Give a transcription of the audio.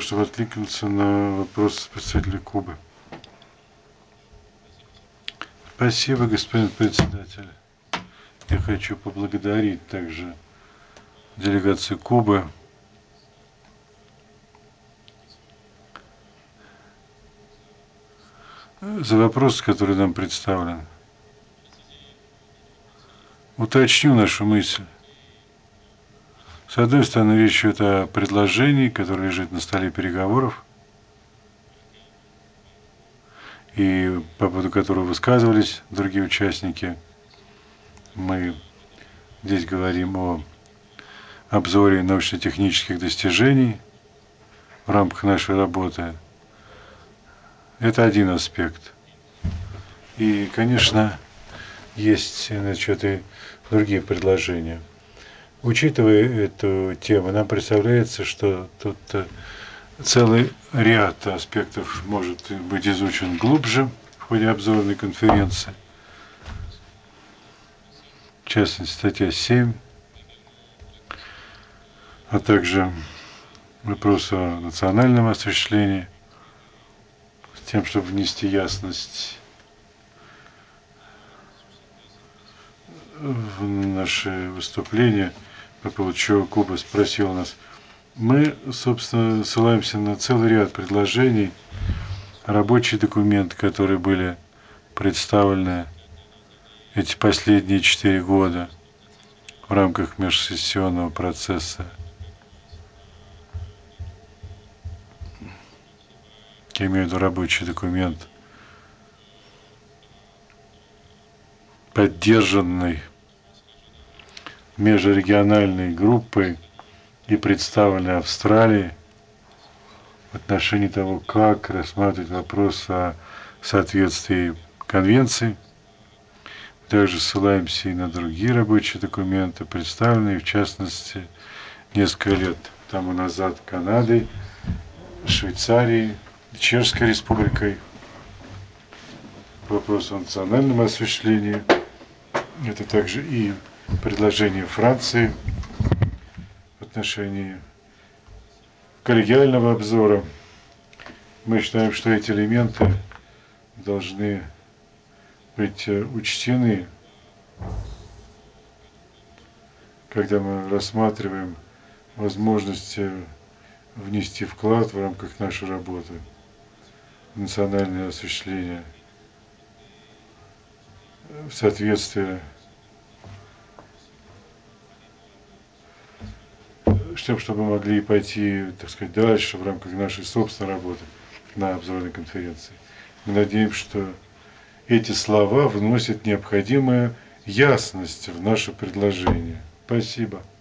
чтобы откликнуться на вопрос представителя Кубы. Спасибо, господин председатель. Я хочу поблагодарить также делегацию Кубы за вопрос, который нам представлен. Уточню нашу мысль. С одной стороны, речь идет о предложении, которое лежит на столе переговоров, и по поводу которого высказывались другие участники. Мы здесь говорим о обзоре научно-технических достижений в рамках нашей работы. Это один аспект. И, конечно, есть, значит, и другие предложения. Учитывая эту тему, нам представляется, что тут целый ряд аспектов может быть изучен глубже в ходе обзорной конференции. В частности, статья 7, а также вопрос о национальном осуществлении, с тем, чтобы внести ясность в наше выступление по поводу чего Куба спросила нас. Мы, собственно, ссылаемся на целый ряд предложений, рабочие документы, которые были представлены эти последние 4 года в рамках межсессионного процесса. Я имею в виду рабочий документ, поддержанный межрегиональной группой и представленной Австралией в отношении того, как рассматривать вопрос о соответствии конвенции. Также ссылаемся и на другие рабочие документы, представленные, в частности, несколько лет тому назад Канадой, Швейцарией, Чешской Республикой по вопросу о национальном осуществлении. Это также и предложение Франции в отношении коллегиального обзора. Мы считаем, что эти элементы должны быть учтены, когда мы рассматриваем возможности внести вклад в рамках нашей работы в национальное осуществление в соответствии с тем, чтобы мы могли пойти, так сказать, дальше в рамках нашей собственной работы на обзорной конференции. Мы надеемся, что эти слова вносят необходимую ясность в наше предложение. Спасибо.